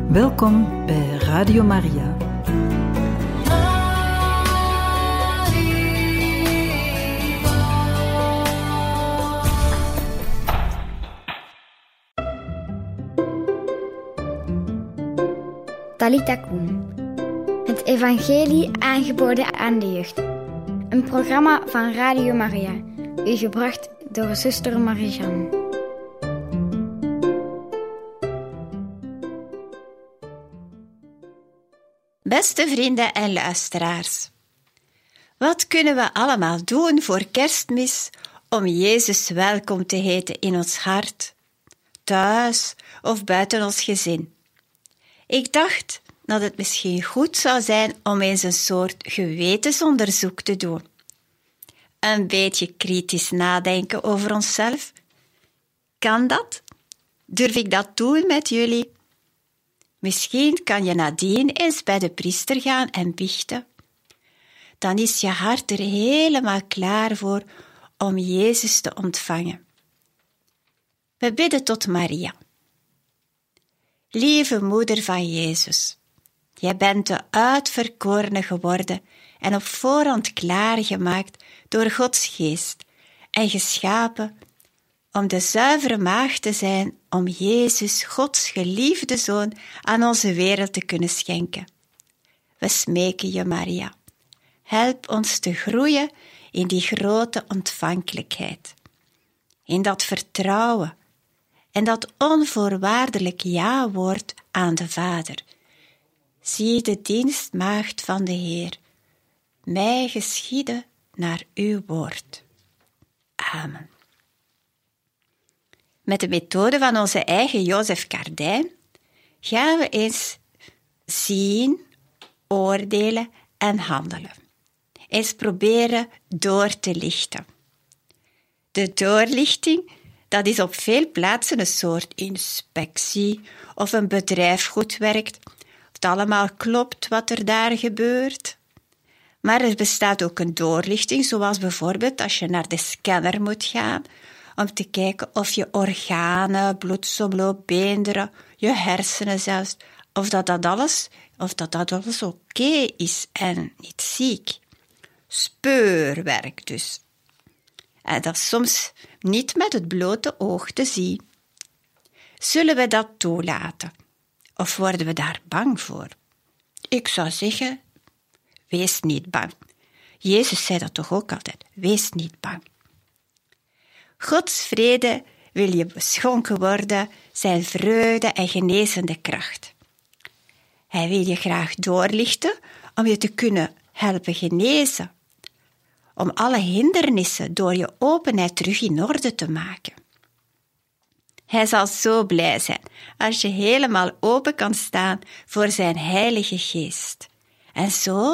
Welkom bij Radio Maria. Talita Kum. Het evangelie aangeboden aan de jeugd. Een programma van Radio Maria. U gebracht door zuster Marie-Jeanne. Beste vrienden en luisteraars, wat kunnen we allemaal doen voor Kerstmis om Jezus welkom te heten in ons hart, thuis of buiten ons gezin? Ik dacht dat het misschien goed zou zijn om eens een soort gewetensonderzoek te doen. Een beetje kritisch nadenken over onszelf. Kan dat? Durf ik dat doen met jullie? Misschien kan je nadien eens bij de priester gaan en biechten. Dan is je hart er helemaal klaar voor om Jezus te ontvangen. We bidden tot Maria. Lieve moeder van Jezus, jij bent de uitverkorene geworden en op voorhand klaargemaakt door Gods geest en geschapen om de zuivere maagd te zijn, om Jezus, Gods geliefde Zoon, aan onze wereld te kunnen schenken. We smeken je, Maria. Help ons te groeien in die grote ontvankelijkheid, in dat vertrouwen en dat onvoorwaardelijk ja-woord aan de Vader. Zie de dienstmaagd van de Heer, mij geschieden naar uw woord. Amen. Met de methode van onze eigen Jozef Kardijn gaan we eens zien, oordelen en handelen. Eens proberen door te lichten. De doorlichting, dat is op veel plaatsen een soort inspectie of een bedrijf goed werkt, of het allemaal klopt wat er daar gebeurt. Maar er bestaat ook een doorlichting, zoals bijvoorbeeld als je naar de scanner moet gaan, om te kijken of je organen, bloedsomloop, beenderen, je hersenen zelfs, of dat alles oké is en niet ziek. Speurwerk dus. En dat is soms niet met het blote oog te zien. Zullen we dat toelaten? Of worden we daar bang voor? Ik zou zeggen, wees niet bang. Jezus zei dat toch ook altijd, wees niet bang. Gods vrede wil je beschonken worden, zijn vreugde en genezende kracht. Hij wil je graag doorlichten om je te kunnen helpen genezen, om alle hindernissen door je openheid terug in orde te maken. Hij zal zo blij zijn als je helemaal open kan staan voor zijn Heilige Geest. En zo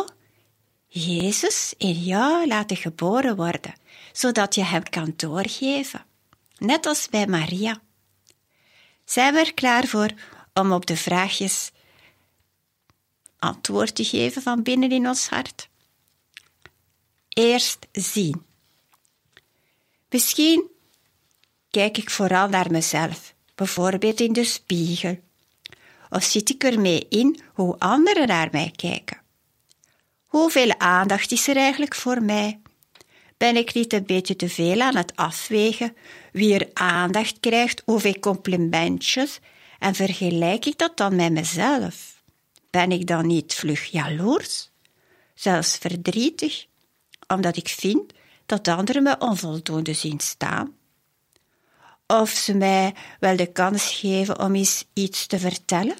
Jezus in jou laten geboren worden, zodat je hem kan doorgeven. Net als bij Maria. Zijn we er klaar voor om op de vraagjes antwoord te geven van binnen in ons hart? Eerst zien. Misschien kijk ik vooral naar mezelf, bijvoorbeeld in de spiegel. Of zit ik ermee in hoe anderen naar mij kijken? Hoeveel aandacht is er eigenlijk voor mij? Ben ik niet een beetje te veel aan het afwegen wie er aandacht krijgt, hoeveel complimentjes, en vergelijk ik dat dan met mezelf? Ben ik dan niet vlug jaloers, zelfs verdrietig, omdat ik vind dat anderen me onvoldoende zien staan? Of ze mij wel de kans geven om eens iets te vertellen?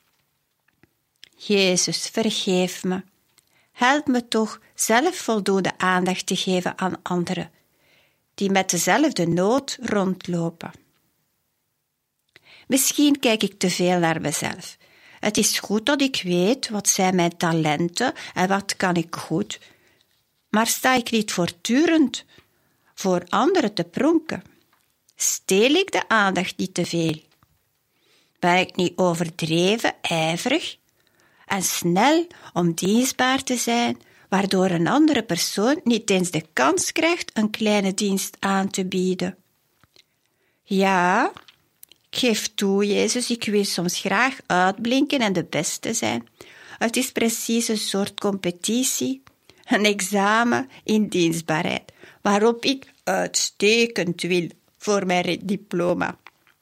Jezus, vergeef me. Help me toch zelf voldoende aandacht te geven aan anderen, die met dezelfde nood rondlopen. Misschien kijk ik te veel naar mezelf. Het is goed dat ik weet wat zijn mijn talenten en wat kan ik goed, maar sta ik niet voortdurend voor anderen te pronken? Steel ik de aandacht niet te veel? Ben ik niet overdreven, ijverig en snel om dienstbaar te zijn, waardoor een andere persoon niet eens de kans krijgt een kleine dienst aan te bieden? Ja, Geef toe, Jezus, ik wil soms graag uitblinken en de beste zijn. Het is precies een soort competitie, een examen in dienstbaarheid, waarop ik uitstekend wil voor mijn diploma.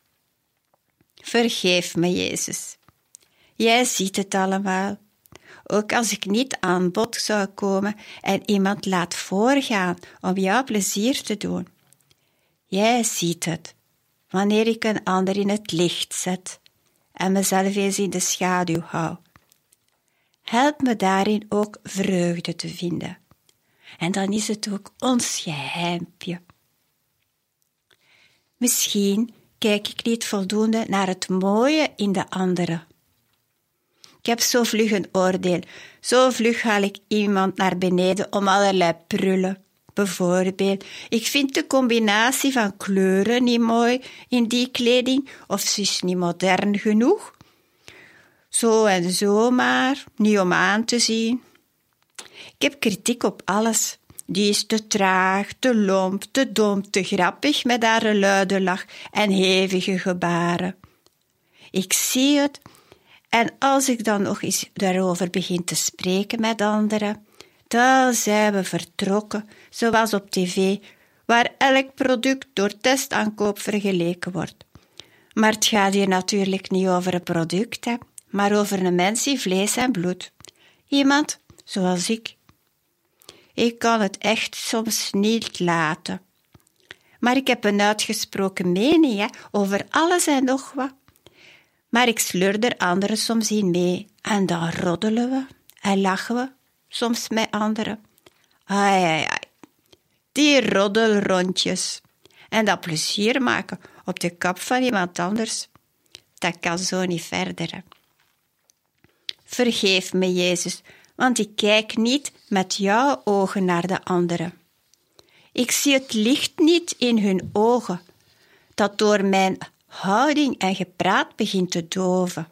Vergeef me, Jezus. Jij ziet het allemaal. Ook als ik niet aan bod zou komen en iemand laat voorgaan om jou plezier te doen. Jij ziet het, wanneer ik een ander in het licht zet en mezelf eens in de schaduw hou. Help me daarin ook vreugde te vinden. En dan is het ook ons geheimpje. Misschien kijk ik niet voldoende naar het mooie in de anderen. Ik heb zo vlug een oordeel. Zo vlug haal ik iemand naar beneden om allerlei prullen. Bijvoorbeeld, ik vind de combinatie van kleuren niet mooi in die kleding, of ze is niet modern genoeg. Zo en zo maar, niet om aan te zien. Ik heb kritiek op alles. Die is te traag, te lomp, te dom, te grappig met haar luide lach en hevige gebaren. Ik zie het, en als ik dan nog eens daarover begin te spreken met anderen, dan zijn we vertrokken, zoals op tv, waar elk product door testaankoop vergeleken wordt. Maar het gaat hier natuurlijk niet over een product, maar over een mens in vlees en bloed. Iemand zoals ik. Ik kan het echt soms niet laten. Maar ik heb een uitgesproken mening over alles en nog wat. Maar ik sleur er anderen soms in mee. En dan roddelen we en lachen we soms met anderen. Ai. Die roddelrondjes. En dat plezier maken op de kap van iemand anders. Dat kan zo niet verder. Vergeef me, Jezus, want ik kijk niet met jouw ogen naar de anderen. Ik zie het licht niet in hun ogen, dat door mijn houding en gepraat begint te doven.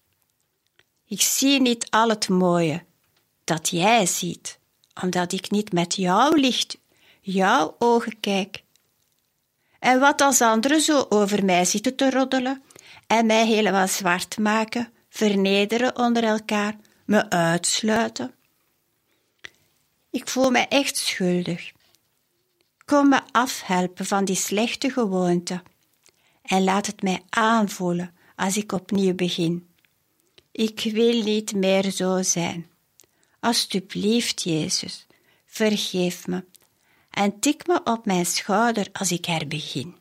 Ik zie niet al het mooie dat jij ziet, omdat ik niet met jouw licht, jouw ogen kijk. En wat als anderen zo over mij zitten te roddelen en mij helemaal zwart maken, vernederen onder elkaar, me uitsluiten. Ik voel me echt schuldig. Kom me afhelpen van die slechte gewoonte en laat het mij aanvoelen als ik opnieuw begin. Ik wil niet meer zo zijn. Alsjeblieft, Jezus, vergeef me en tik me op mijn schouder als ik herbegin.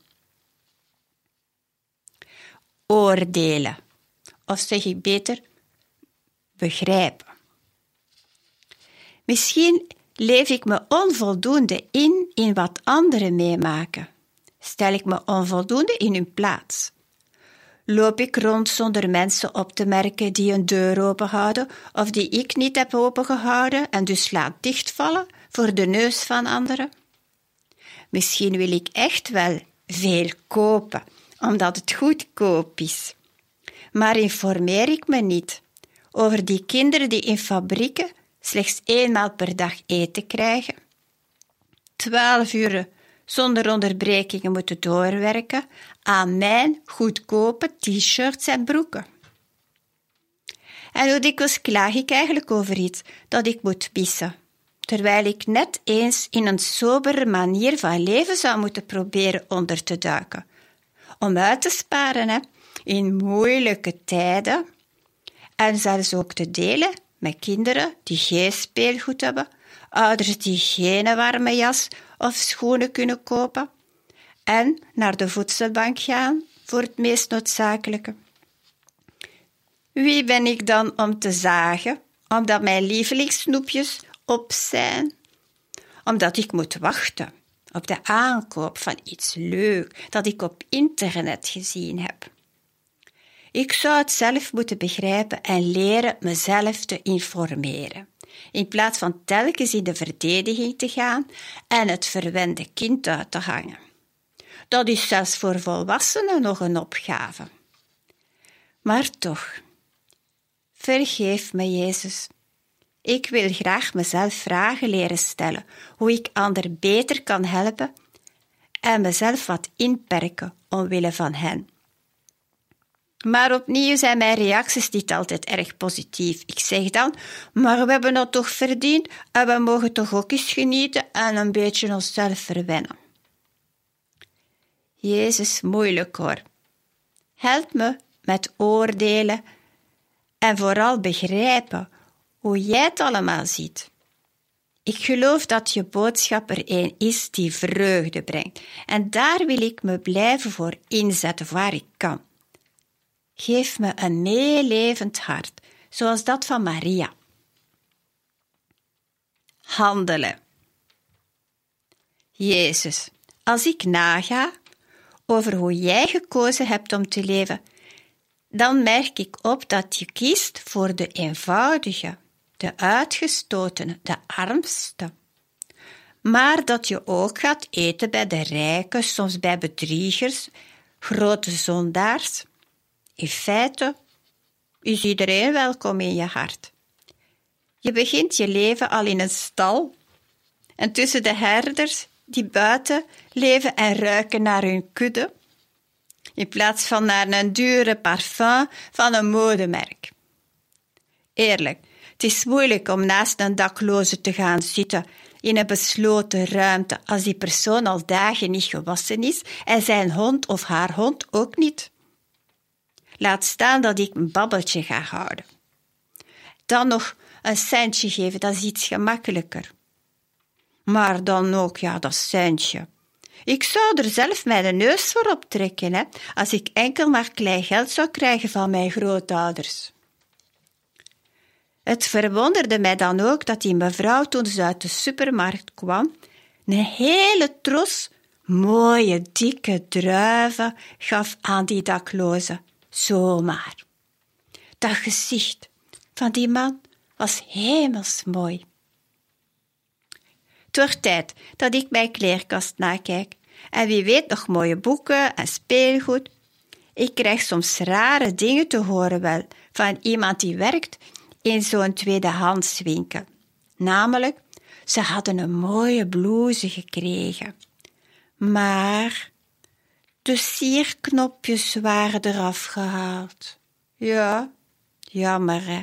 Oordelen, of zeg ik beter, begrijpen. Misschien leef ik me onvoldoende in wat anderen meemaken. Stel ik me onvoldoende in hun plaats. Loop ik rond zonder mensen op te merken die een deur openhouden of die ik niet heb opengehouden en dus laat dichtvallen voor de neus van anderen? Misschien wil ik echt wel veel kopen, omdat het goedkoop is. Maar informeer ik me niet over die kinderen die in fabrieken slechts 1 maal per dag eten krijgen, 12 uur zonder onderbrekingen moeten doorwerken aan mijn goedkope t-shirts en broeken. En hoe dikwijls klaag ik eigenlijk over iets dat ik moet missen, terwijl ik net eens in een sobere manier van leven zou moeten proberen onder te duiken, om uit te sparen in moeilijke tijden en zelfs ook te delen met kinderen die geen speelgoed hebben, ouders die geen warme jas of schoenen kunnen kopen en naar de voedselbank gaan voor het meest noodzakelijke. Wie ben ik dan om te zagen, omdat mijn lievelingssnoepjes op zijn? Omdat ik moet wachten op de aankoop van iets leuk dat ik op internet gezien heb. Ik zou het zelf moeten begrijpen en leren mezelf te informeren, in plaats van telkens in de verdediging te gaan en het verwende kind uit te hangen. Dat is zelfs voor volwassenen nog een opgave. Maar toch, vergeef me, Jezus. Ik wil graag mezelf vragen leren stellen, hoe ik anderen beter kan helpen en mezelf wat inperken omwille van hen. Maar opnieuw zijn mijn reacties niet altijd erg positief. Ik zeg dan, maar we hebben dat toch verdiend en we mogen toch ook eens genieten en een beetje onszelf verwennen. Jezus, moeilijk hoor. Help me met oordelen en vooral begrijpen hoe jij het allemaal ziet. Ik geloof dat je boodschap er een is die vreugde brengt en daar wil ik me blijven voor inzetten waar ik kan. Geef me een meelevend hart, zoals dat van Maria. Handelen. Jezus, als ik naga over hoe jij gekozen hebt om te leven, dan merk ik op dat je kiest voor de eenvoudige, de uitgestotene, de armste. Maar dat je ook gaat eten bij de rijken, soms bij bedriegers, grote zondaars. In feite is iedereen welkom in je hart. Je begint je leven al in een stal en tussen de herders die buiten leven en ruiken naar hun kudde, in plaats van naar een dure parfum van een modemerk. Eerlijk, het is moeilijk om naast een dakloze te gaan zitten in een besloten ruimte als die persoon al dagen niet gewassen is en zijn hond of haar hond ook niet. Laat staan dat ik een babbeltje ga houden. Dan nog een centje geven, dat is iets gemakkelijker. Maar dan ook, dat centje. Ik zou er zelf mijn neus voor optrekken, hè, als ik enkel maar klein geld zou krijgen van mijn grootouders. Het verwonderde mij dan ook dat die mevrouw, toen ze uit de supermarkt kwam, een hele tros mooie, dikke druiven gaf aan die daklozen. Zomaar. Dat gezicht van die man was hemelsmooi. Het wordt tijd dat ik mijn kleerkast nakijk. En wie weet nog mooie boeken en speelgoed. Ik krijg soms rare dingen te horen wel van iemand die werkt in zo'n tweedehandswinkel. Namelijk, ze hadden een mooie blouse gekregen. Maar de sierknopjes waren eraf gehaald. Ja, jammer hè.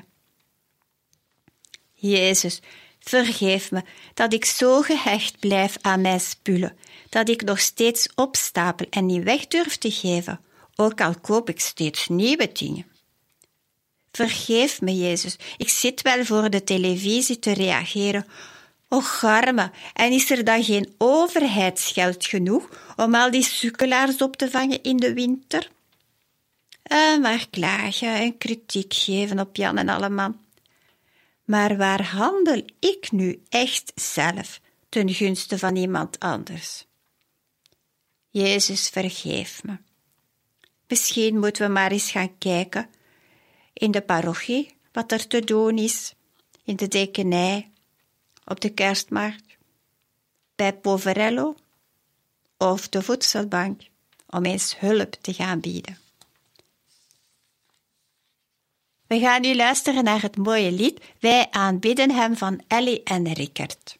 Jezus, vergeef me dat ik zo gehecht blijf aan mijn spullen, dat ik nog steeds opstapel en niet weg durf te geven, ook al koop ik steeds nieuwe dingen. Vergeef me, Jezus, ik zit wel voor de televisie te reageren. Och, arme, en is er dan geen overheidsgeld genoeg om al die sukkelaars op te vangen in de winter? Maar klagen en kritiek geven op Jan en Alleman. Maar waar handel ik nu echt zelf ten gunste van iemand anders? Jezus, vergeef me. Misschien moeten we maar eens gaan kijken in de parochie wat er te doen is, in de dekenij, op de kerstmarkt, bij Poverello of de voedselbank, om eens hulp te gaan bieden. We gaan nu luisteren naar het mooie lied Wij aanbidden hem van Ellie en Rickert.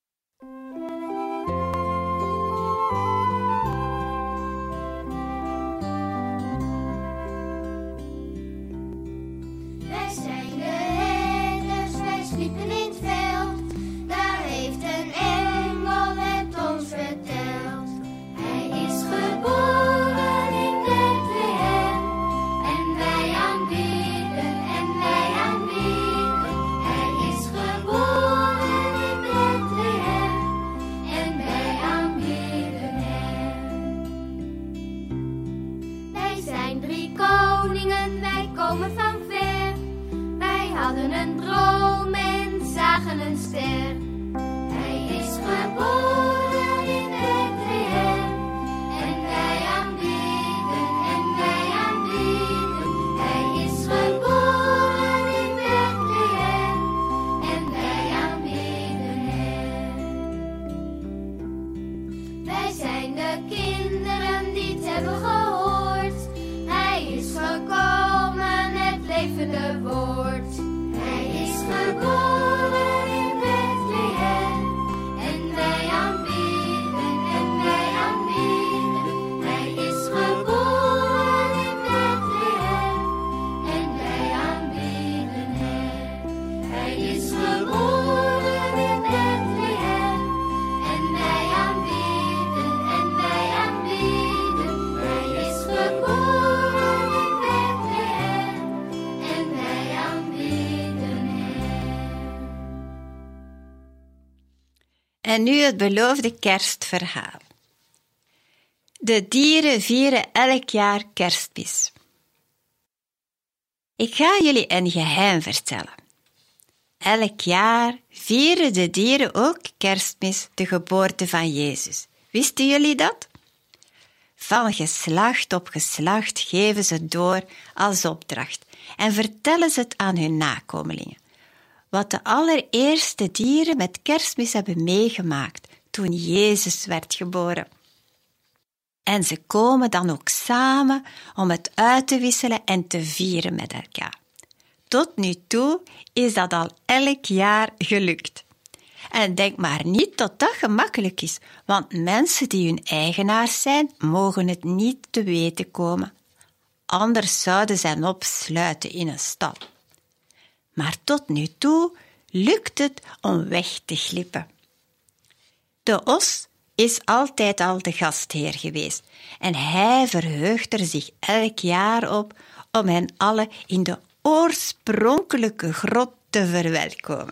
Wij zijn de herders, wij sliepen in het veld. Daar heeft een engel het ons verteld. Hij is geboren in Bethlehem en wij aanbidden en wij aanbidden. Hij is geboren in Bethlehem en wij aanbidden hem. Wij zijn 3 koningen, wij komen van ver. Wij hadden een droom en zagen een ster. Hij is geboren in Bethlehem en wij aanbidden en wij aanbidden. Hij is geboren in Bethlehem en wij aanbidden hem. Wij zijn de kinderen die het hebben gehoord. Hij is gekomen, het levende woord. Hij is geboren in Bethlehem en wij aanbidden en wij aanbidden. Hij is geboren in Bethlehem En nu het beloofde kerstverhaal. De dieren vieren elk jaar Kerstmis. Ik ga jullie een geheim vertellen. Elk jaar vieren de dieren ook Kerstmis, de geboorte van Jezus. Wisten jullie dat? Van geslacht op geslacht geven ze het door als opdracht en vertellen ze het aan hun nakomelingen. Wat de allereerste dieren met Kerstmis hebben meegemaakt toen Jezus werd geboren. En ze komen dan ook samen om het uit te wisselen en te vieren met elkaar. Tot nu toe is dat al elk jaar gelukt. En denk maar niet dat dat gemakkelijk is, want mensen die hun eigenaars zijn, mogen het niet te weten komen. Anders zouden ze hen opsluiten in een stal. Maar tot nu toe lukt het om weg te glippen. De os is altijd al de gastheer geweest en hij verheugt er zich elk jaar op om hen allen in de oorspronkelijke grot te verwelkomen.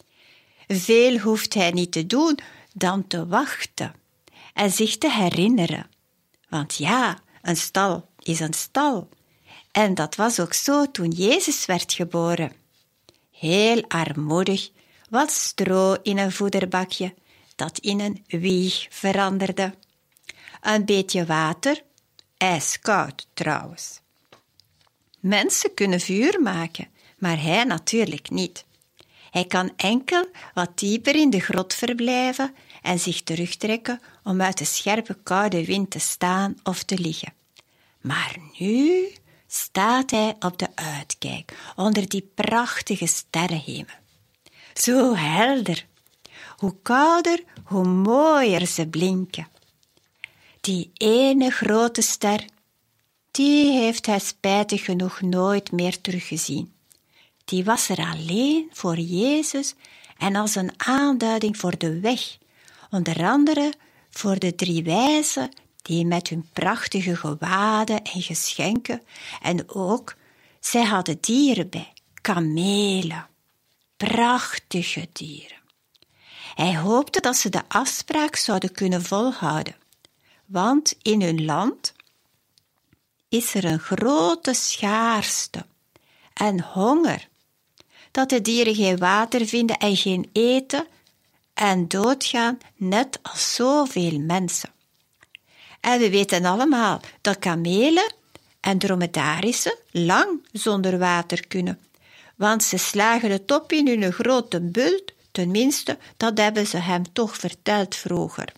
Veel hoeft hij niet te doen dan te wachten en zich te herinneren. Want ja, een stal is een stal. En dat was ook zo toen Jezus werd geboren. Heel armoedig, wat stro in een voederbakje, dat in een wieg veranderde. Een beetje water, ijskoud trouwens. Mensen kunnen vuur maken, maar hij natuurlijk niet. Hij kan enkel wat dieper in de grot verblijven en zich terugtrekken om uit de scherpe koude wind te staan of te liggen. Maar nu staat hij op de uitkijk onder die prachtige sterrenhemel. Zo helder. Hoe kouder, hoe mooier ze blinken. Die ene grote ster, die heeft hij spijtig genoeg nooit meer teruggezien. Die was er alleen voor Jezus en als een aanduiding voor de weg, onder andere voor de 3 wijzen die met hun prachtige gewaden en geschenken en ook, zij hadden dieren bij, kamelen, prachtige dieren. Hij hoopte dat ze de afspraak zouden kunnen volhouden, want in hun land is er een grote schaarste en honger, dat de dieren geen water vinden en geen eten en doodgaan, net als zoveel mensen. En we weten allemaal dat kamelen en dromedarissen lang zonder water kunnen, want ze slagen het op in hun grote bult, tenminste, dat hebben ze hem toch verteld vroeger.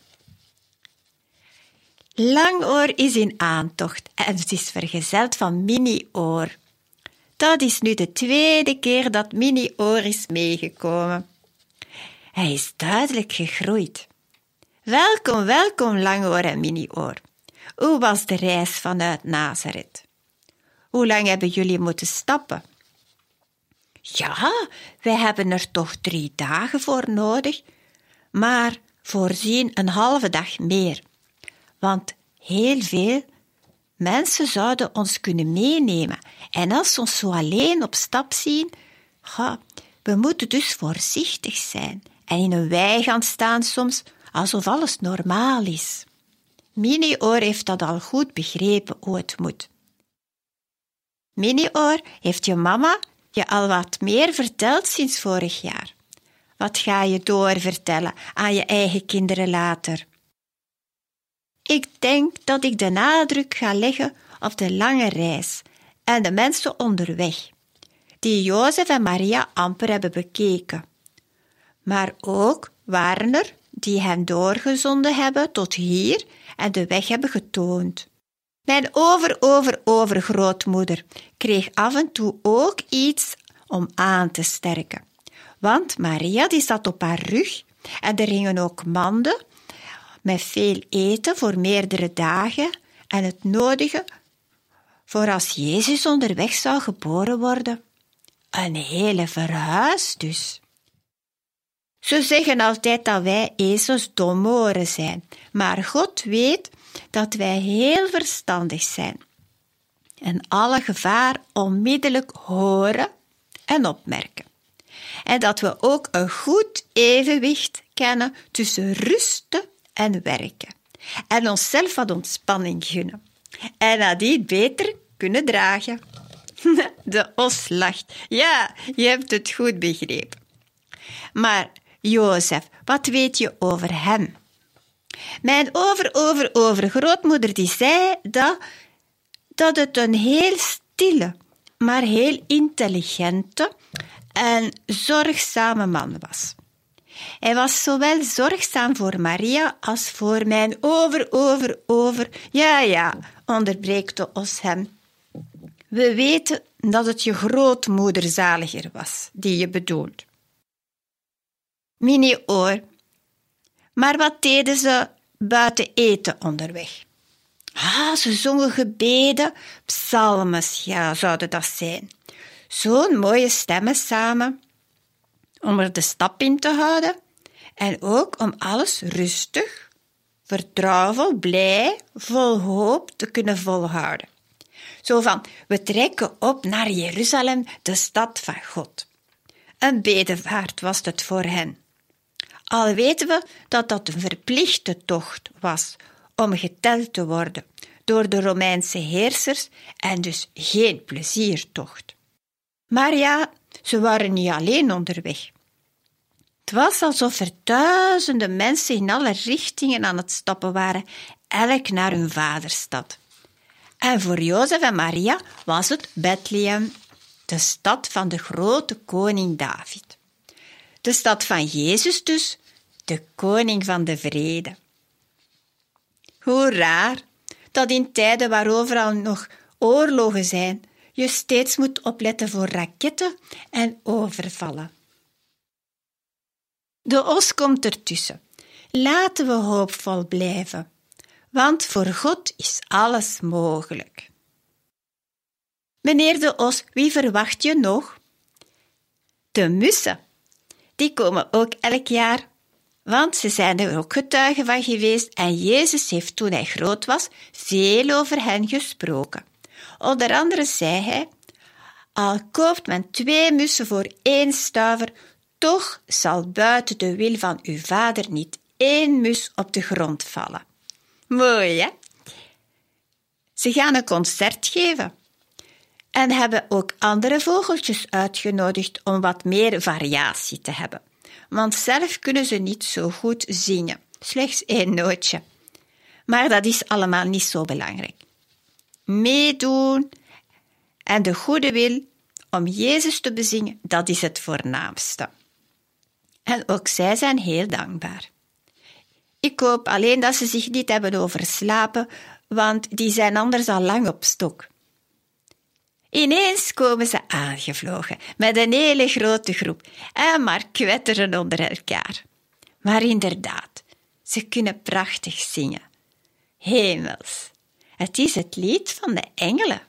Langoor is in aantocht en het is vergezeld van Mini-oor. Dat is nu de 2e keer dat Mini-oor is meegekomen. Hij is duidelijk gegroeid. Welkom, welkom, Langoor en Mini-oor. Hoe was de reis vanuit Nazareth? Hoe lang hebben jullie moeten stappen? Ja, wij hebben er toch 3 dagen voor nodig, maar voorzien een halve dag meer. Want heel veel mensen zouden ons kunnen meenemen. En als ze ons zo alleen op stap zien, we moeten dus voorzichtig zijn en in een wei gaan staan soms, alsof alles normaal is. Mini-oor heeft dat al goed begrepen hoe het moet. Mini-oor, heeft je mama je al wat meer verteld sinds vorig jaar? Wat ga je doorvertellen aan je eigen kinderen later? Ik denk dat ik de nadruk ga leggen op de lange reis en de mensen onderweg, die Jozef en Maria amper hebben bekeken. Maar ook waren er die hen doorgezonden hebben tot hier en de weg hebben getoond. Mijn overgrootmoeder kreeg af en toe ook iets om aan te sterken. Want Maria die zat op haar rug en er hingen ook manden met veel eten voor meerdere dagen en het nodige voor als Jezus onderweg zou geboren worden. Een hele verhuis dus. Ze zeggen altijd dat wij ezels domoren zijn, maar God weet dat wij heel verstandig zijn en alle gevaar onmiddellijk horen en opmerken. En dat we ook een goed evenwicht kennen tussen rusten en werken. En onszelf wat ontspanning gunnen. En nadien beter kunnen dragen. De os lacht. Ja, je hebt het goed begrepen. Maar Jozef, wat weet je over hem? Mijn overgrootmoeder die zei dat het een heel stille, maar heel intelligente en zorgzame man was. Hij was zowel zorgzaam voor Maria als voor mijn Ja, onderbreekt de os hem. We weten dat het je grootmoeder zaliger was, die je bedoelt. Mini-oor. Maar wat deden ze buiten eten onderweg? Ze zongen gebeden, psalmes, ja, zouden dat zijn. Zo'n mooie stemmen samen, om er de stap in te houden en ook om alles rustig, vertrouwvol, blij, vol hoop te kunnen volhouden. Zo van, we trekken op naar Jeruzalem, de stad van God. Een bedevaart was het voor hen. Al weten we dat dat een verplichte tocht was om geteld te worden door de Romeinse heersers en dus geen pleziertocht. Maar ja, ze waren niet alleen onderweg. Het was alsof er duizenden mensen in alle richtingen aan het stappen waren, elk naar hun vaderstad. En voor Jozef en Maria was het Bethlehem, de stad van de grote koning David. De stad van Jezus dus, de koning van de vrede. Hoe raar dat in tijden waar overal nog oorlogen zijn, je steeds moet opletten voor raketten en overvallen. De os komt ertussen. Laten we hoopvol blijven, want voor God is alles mogelijk. Meneer de os, wie verwacht je nog? De mussen. Die komen ook elk jaar, want ze zijn er ook getuigen van geweest en Jezus heeft toen hij groot was veel over hen gesproken. Onder andere zei hij, al koopt men 2 mussen voor 1 stuiver, toch zal buiten de wil van uw vader niet 1 mus op de grond vallen. Mooi, hè? Ze gaan een concert geven en hebben ook andere vogeltjes uitgenodigd om wat meer variatie te hebben. Want zelf kunnen ze niet zo goed zingen, slechts 1 nootje. Maar dat is allemaal niet zo belangrijk. Meedoen en de goede wil om Jezus te bezingen, dat is het voornaamste. En ook zij zijn heel dankbaar. Ik hoop alleen dat ze zich niet hebben overslapen, want die zijn anders al lang op stok. Ineens komen ze aangevlogen met een hele grote groep en maar kwetteren onder elkaar. Maar inderdaad, ze kunnen prachtig zingen. Hemels, het is het lied van de engelen.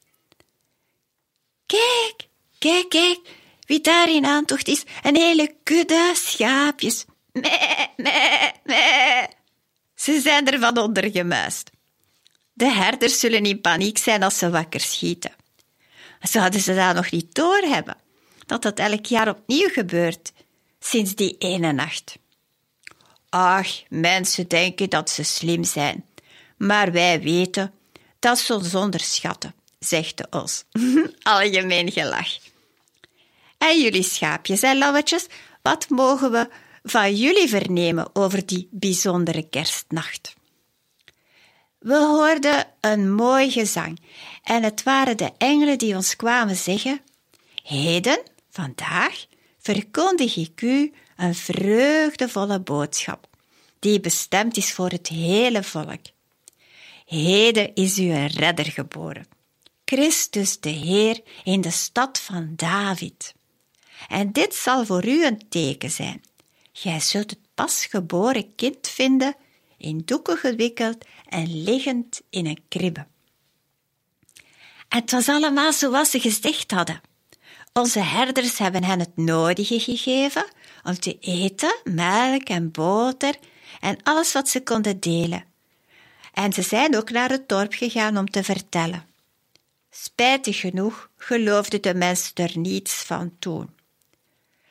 Kijk, kijk, kijk, wie daar in aantocht is, een hele kudde schaapjes. Mee, mee, mee. Ze zijn ervan ondergemuist. De herders zullen in paniek zijn als ze wakker schieten. Zouden ze dat nog niet doorhebben, dat elk jaar opnieuw gebeurt, sinds die ene nacht? Ach, mensen denken dat ze slim zijn, maar wij weten dat ze ons onderschatten, zegt de os. Algemeen gelach. En jullie schaapjes en lauwetjes, wat mogen we van jullie vernemen over die bijzondere kerstnacht? We hoorden een mooi gezang en het waren de engelen die ons kwamen zeggen: heden, vandaag, verkondig ik u een vreugdevolle boodschap, die bestemd is voor het hele volk. Heden is u een redder geboren, Christus de Heer in de stad van David. En dit zal voor u een teken zijn. Gij zult het pasgeboren kind vinden, in doeken gewikkeld en liggend in een kribbe. En het was allemaal zoals ze gezegd hadden. Onze herders hebben hen het nodige gegeven om te eten, melk en boter en alles wat ze konden delen. En ze zijn ook naar het dorp gegaan om te vertellen. Spijtig genoeg geloofden de mensen er niets van toen.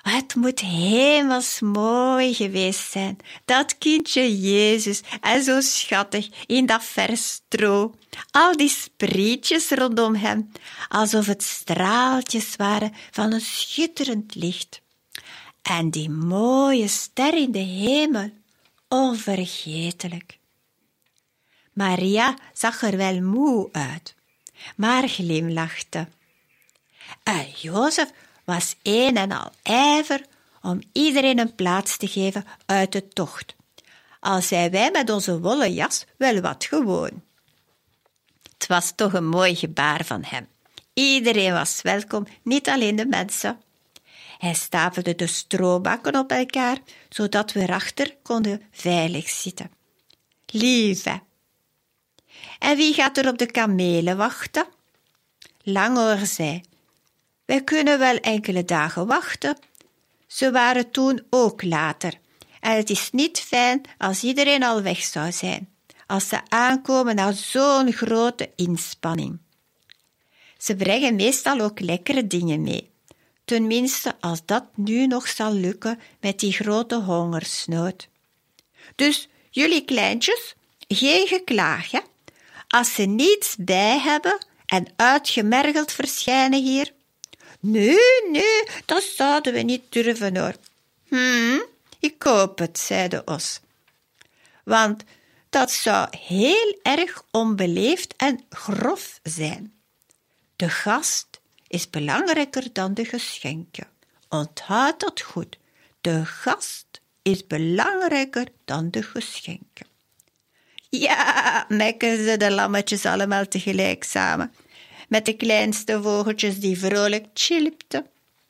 Het moet hemels mooi geweest zijn, dat kindje Jezus, en zo schattig in dat vers stro. Al die sprietjes rondom hem, alsof het straaltjes waren van een schitterend licht. En die mooie ster in de hemel, onvergetelijk. Maria zag er wel moe uit, maar glimlachte. En Jozef was een en al ijver om iedereen een plaats te geven uit de tocht, al zijn wij met onze wollen jas wel wat gewoon. Het was toch een mooi gebaar van hem. Iedereen was welkom, niet alleen de mensen. Hij stapelde de strobakken op elkaar, zodat we erachter konden veilig zitten. Lieve. En wie gaat er op de kamelen wachten? Langoor zei: wij kunnen wel enkele dagen wachten. Ze waren toen ook later. En het is niet fijn als iedereen al weg zou zijn, als ze aankomen na zo'n grote inspanning. Ze brengen meestal ook lekkere dingen mee. Tenminste, als dat nu nog zal lukken met die grote hongersnood. Dus jullie kleintjes, geen geklaag, hè? Als ze niets bij hebben en uitgemergeld verschijnen hier. Nee, dat zouden we niet durven hoor. Ik hoop het, zei de os. Want dat zou heel erg onbeleefd en grof zijn. De gast is belangrijker dan de geschenken. Onthoud dat goed. De gast is belangrijker dan de geschenken. Ja, mekkerden de lammetjes allemaal tegelijk samen, met de kleinste vogeltjes die vrolijk chilpten.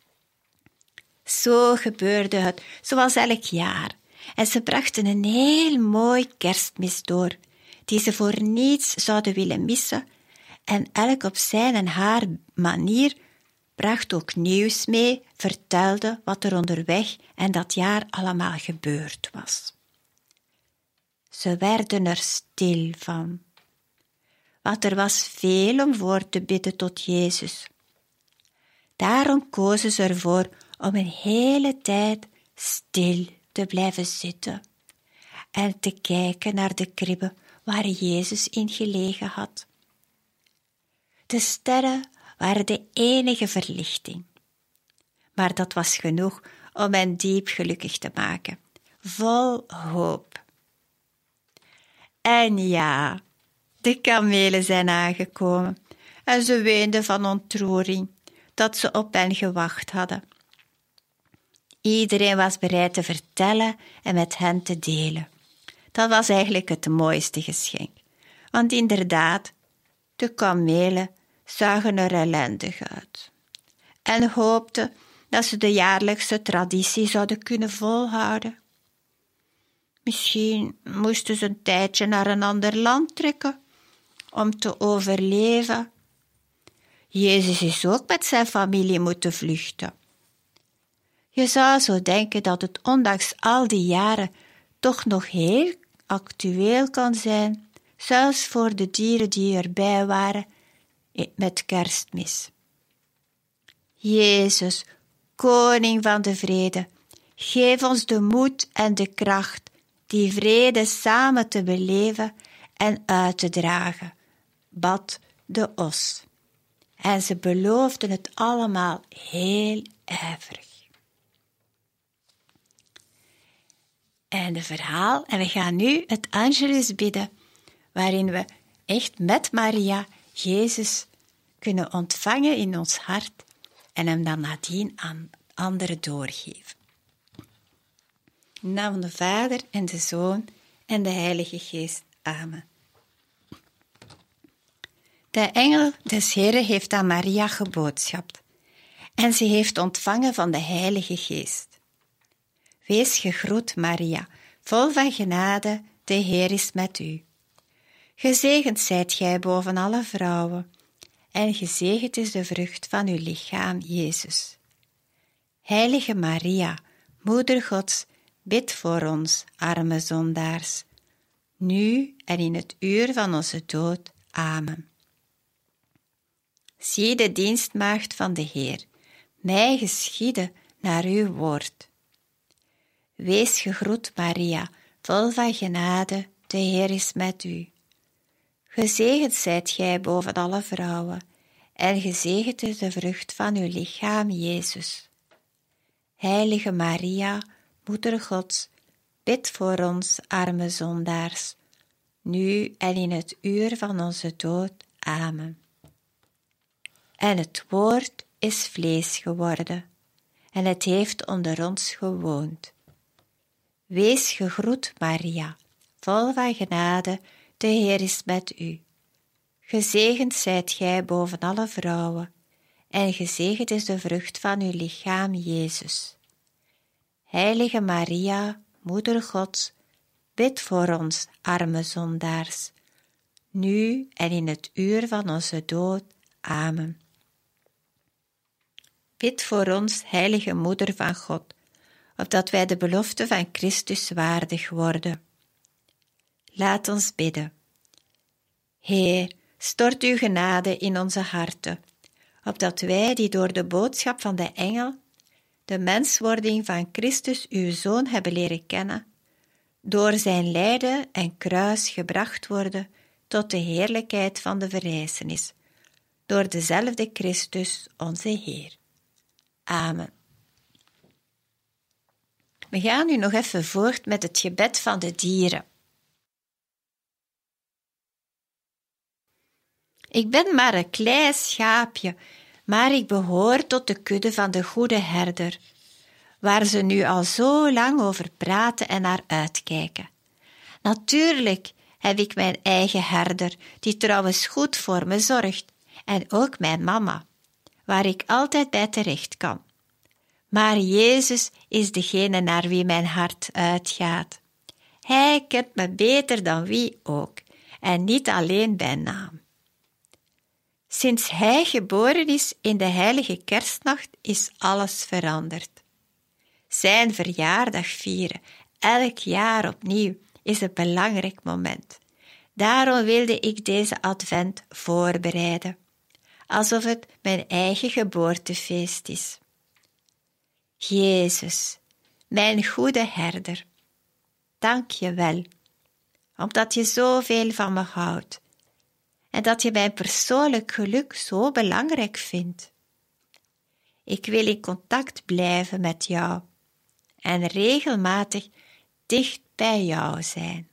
Zo gebeurde het, zoals elk jaar, en ze brachten een heel mooi kerstmis door, die ze voor niets zouden willen missen, en elk op zijn en haar manier bracht ook nieuws mee, vertelde wat er onderweg en dat jaar allemaal gebeurd was. Ze werden er stil van, want er was veel om voor te bidden tot Jezus. Daarom kozen ze ervoor om een hele tijd stil te blijven zitten en te kijken naar de kribbe waar Jezus in gelegen had. De sterren waren de enige verlichting, maar dat was genoeg om hen diep gelukkig te maken, vol hoop. En ja, de kamelen zijn aangekomen en ze weenden van ontroering dat ze op hen gewacht hadden. Iedereen was bereid te vertellen en met hen te delen. Dat was eigenlijk het mooiste geschenk, want inderdaad, de kamelen zagen er ellendig uit en hoopten dat ze de jaarlijkse traditie zouden kunnen volhouden. Misschien moesten ze een tijdje naar een ander land trekken om te overleven. Jezus is ook met zijn familie moeten vluchten. Je zou zo denken dat het ondanks al die jaren toch nog heel actueel kan zijn, zelfs voor de dieren die erbij waren met Kerstmis. Jezus, Koning van de vrede, geef ons de moed en de kracht die vrede samen te beleven en uit te dragen, bad de os. En ze beloofden het allemaal heel ijverig. En de verhaal, en we gaan nu het Angelus bidden, waarin we echt met Maria Jezus kunnen ontvangen in ons hart en hem dan nadien aan anderen doorgeven. In de naam van de Vader en de Zoon en de Heilige Geest. Amen. De engel des Heren heeft aan Maria geboodschapt en ze heeft ontvangen van de Heilige Geest. Wees gegroet, Maria, vol van genade, de Heer is met u. Gezegend zijt gij boven alle vrouwen, en gezegend is de vrucht van uw lichaam, Jezus. Heilige Maria, Moeder Gods, bid voor ons, arme zondaars, nu en in het uur van onze dood. Amen. Zie de dienstmaagd van de Heer, mij geschieden naar uw woord. Wees gegroet, Maria, vol van genade, de Heer is met u. Gezegend zijt gij boven alle vrouwen, en gezegend is de vrucht van uw lichaam, Jezus. Heilige Maria, Moeder Gods, bid voor ons, arme zondaars, nu en in het uur van onze dood. Amen. En het woord is vlees geworden, en het heeft onder ons gewoond. Wees gegroet, Maria, vol van genade, de Heer is met u. Gezegend zijt gij boven alle vrouwen, en gezegend is de vrucht van uw lichaam, Jezus. Heilige Maria, Moeder Gods, bid voor ons, arme zondaars, nu en in het uur van onze dood. Amen. Bid voor ons, heilige Moeder van God, opdat wij de belofte van Christus waardig worden. Laat ons bidden. Heer, stort uw genade in onze harten, opdat wij, die door de boodschap van de engel de menswording van Christus uw Zoon hebben leren kennen, door zijn lijden en kruis gebracht worden tot de heerlijkheid van de verrijzenis, door dezelfde Christus onze Heer. Amen. We gaan nu nog even voort met het gebed van de dieren. Ik ben maar een klein schaapje, maar ik behoor tot de kudde van de goede herder, waar ze nu al zo lang over praten en naar uitkijken. Natuurlijk heb ik mijn eigen herder, die trouwens goed voor me zorgt, en ook mijn mama, waar ik altijd bij terecht kan. Maar Jezus is degene naar wie mijn hart uitgaat. Hij kent me beter dan wie ook, en niet alleen bij naam. Sinds hij geboren is in de heilige kerstnacht is alles veranderd. Zijn verjaardag vieren, elk jaar opnieuw, is een belangrijk moment. Daarom wilde ik deze advent voorbereiden, alsof het mijn eigen geboortefeest is. Jezus, mijn goede herder, dank je wel, omdat je zoveel van me houdt en dat je mijn persoonlijk geluk zo belangrijk vindt. Ik wil in contact blijven met jou en regelmatig dicht bij jou zijn.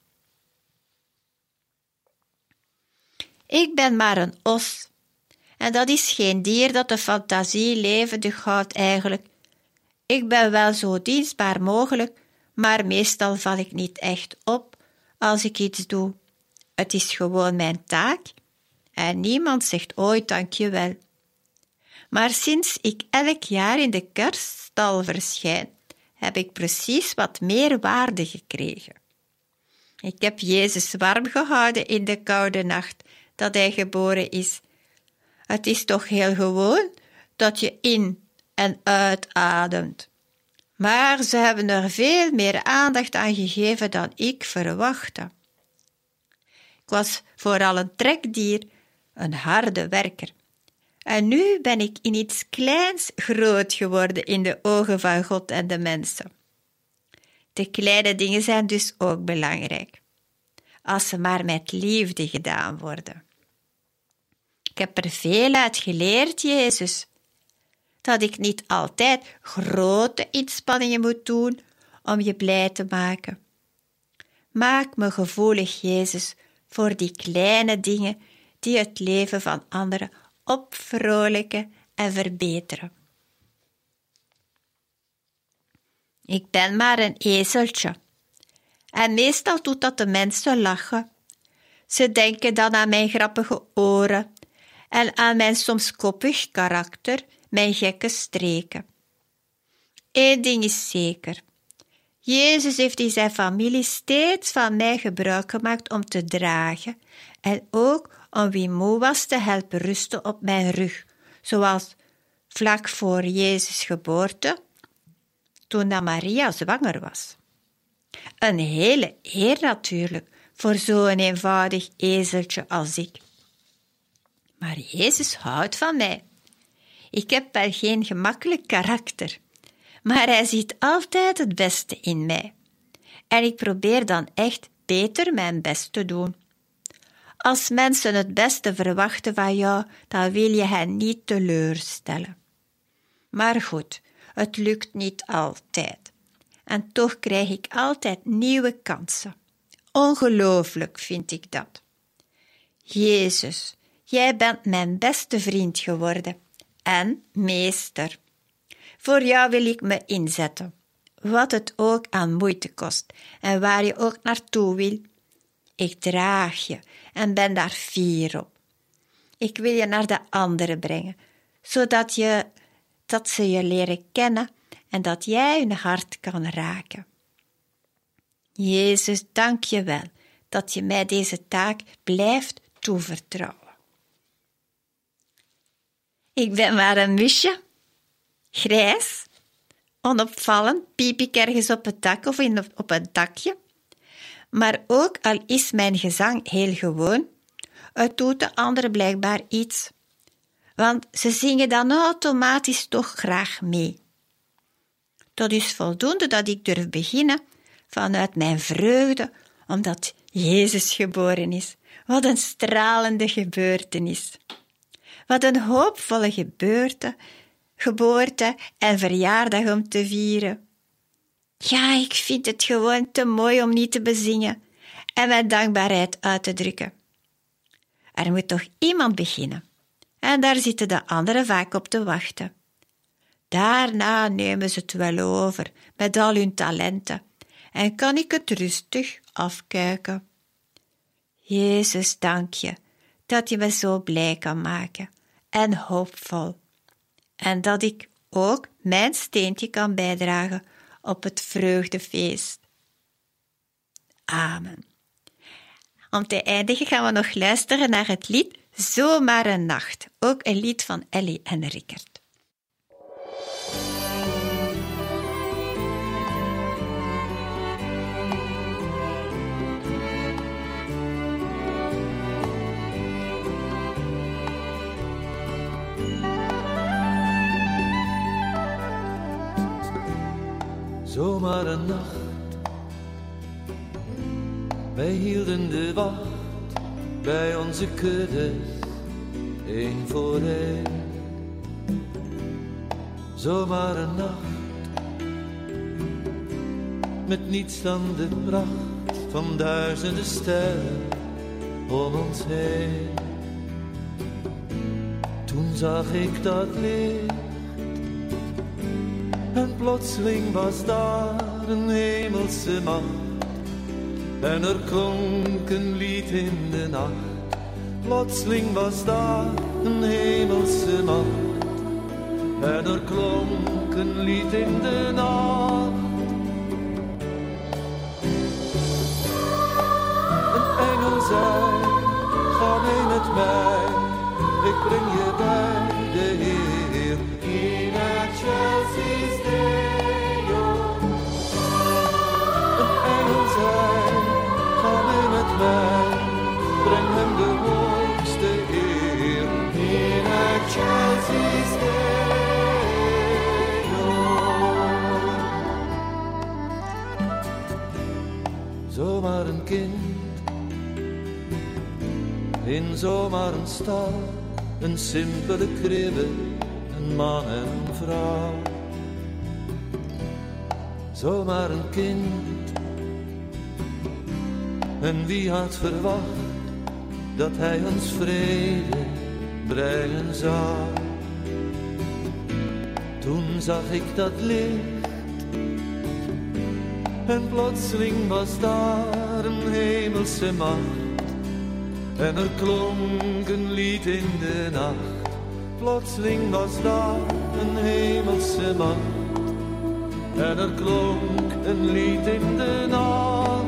Ik ben maar een os, en dat is geen dier dat de fantasie levendig houdt eigenlijk. Ik ben wel zo dienstbaar mogelijk, maar meestal val ik niet echt op als ik iets doe. Het is gewoon mijn taak en niemand zegt ooit dankjewel. Maar sinds ik elk jaar in de kerststal verschijn, heb ik precies wat meer waarde gekregen. Ik heb Jezus warm gehouden in de koude nacht dat hij geboren is. Het is toch heel gewoon dat je in en uitademt. Maar ze hebben er veel meer aandacht aan gegeven dan ik verwachtte. Ik was vooral een trekdier, een harde werker. En nu ben ik in iets kleins groot geworden in de ogen van God en de mensen. De kleine dingen zijn dus ook belangrijk, als ze maar met liefde gedaan worden. Ik heb er veel uit geleerd, Jezus, dat ik niet altijd grote inspanningen moet doen om je blij te maken. Maak me gevoelig, Jezus, voor die kleine dingen die het leven van anderen opvrolijken en verbeteren. Ik ben maar een ezeltje en meestal doet dat de mensen lachen. Ze denken dan aan mijn grappige oren en aan mijn soms koppig karakter, mijn gekke streken. Eén ding is zeker. Jezus heeft in zijn familie steeds van mij gebruik gemaakt om te dragen en ook om wie moe was te helpen rusten op mijn rug, zoals vlak voor Jezus' geboorte, toen Maria zwanger was. Een hele eer natuurlijk voor zo'n eenvoudig ezeltje als ik. Maar Jezus houdt van mij. Ik heb wel geen gemakkelijk karakter, Maar hij ziet altijd het beste in mij. En ik probeer dan echt beter mijn best te doen. Als mensen het beste verwachten van jou, dan wil je hen niet teleurstellen. Maar goed, het lukt niet altijd. En toch krijg ik altijd nieuwe kansen. Ongelooflijk vind ik dat. Jezus, jij bent mijn beste vriend geworden en meester. Voor jou wil ik me inzetten, wat het ook aan moeite kost en waar je ook naartoe wil. Ik draag je en ben daar fier op. Ik wil je naar de anderen brengen, zodat ze je leren kennen en dat jij hun hart kan raken. Jezus, dank je wel dat je mij deze taak blijft toevertrouwen. Ik ben maar een musje, grijs, onopvallend, piep ik ergens op het dak of op een dakje. Maar ook al is mijn gezang heel gewoon, het doet de anderen blijkbaar iets. Want ze zingen dan automatisch toch graag mee. Dat is voldoende dat ik durf beginnen vanuit mijn vreugde, omdat Jezus geboren is. Wat een stralende gebeurtenis. Wat een hoopvolle geboorte en verjaardag om te vieren. Ja, ik vind het gewoon te mooi om niet te bezingen en mijn dankbaarheid uit te drukken. Er moet toch iemand beginnen. En daar zitten de anderen vaak op te wachten. Daarna nemen ze het wel over met al hun talenten en kan ik het rustig afkijken. Jezus, dank je dat je me zo blij kan maken en hoopvol. En dat ik ook mijn steentje kan bijdragen op het vreugdefeest. Amen. Om te eindigen gaan we nog luisteren naar het lied Zomaar een nacht, ook een lied van Ellie en Rickert. Zomaar een nacht, wij hielden de wacht bij onze kuddes, één voor één. Zomaar een nacht, met niets dan de pracht van duizenden sterren om ons heen. Toen zag ik dat licht en plotseling was daar een hemelse macht. En er klonk een lied in de nacht. Plotseling was daar een hemelse macht. En er klonk een lied in de nacht. Een engel zei, ga mee met mij. Ik breng je bij de Heer. In excelsis Deo. Een engel zei, ga mee met mij, breng hem de hoogste eer. In excelsis Deo. Zomaar een kind, in zomaar een stal, een simpele kribbe, een man en een vrouw. Zomaar een kind, en wie had verwacht dat hij ons vrede brengen zou? Toen zag ik dat licht, en plotseling was daar een hemelse macht. En er klonk een lied in de nacht. Plotseling was daar een hemelse macht. En er klonk een lied in de nacht.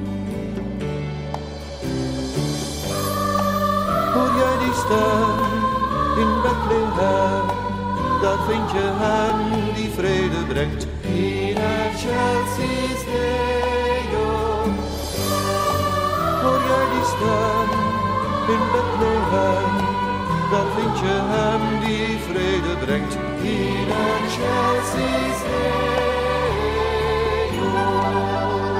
Hoor jij die stem in Bethlehem? Dat vind je hem die vrede brengt. In excelsis Deo. Hoor jij die stem in Bethlehem? dan vind je hem die vrede brengt. Hier in Chelsea's Radio.